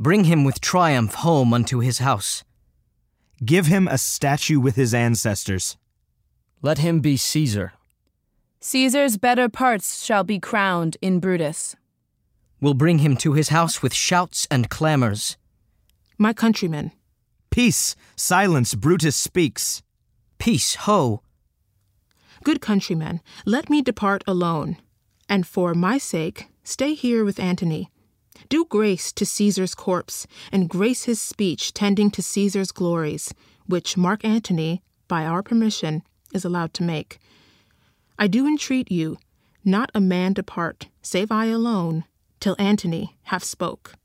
Bring him with triumph home unto his house. Give him a statue with his ancestors. Let him be Caesar. Caesar's better parts shall be crowned in Brutus. We'll bring him to his house with shouts and clamors. My countrymen. Peace! Silence! Brutus speaks. Peace, ho! Good countrymen, let me depart alone, and for my sake stay here with Antony. Do grace to Caesar's corpse, and grace his speech tending to Caesar's glories, which Mark Antony, by our permission, is allowed to make. I do entreat you, not a man depart, save I alone, till Antony have spoke.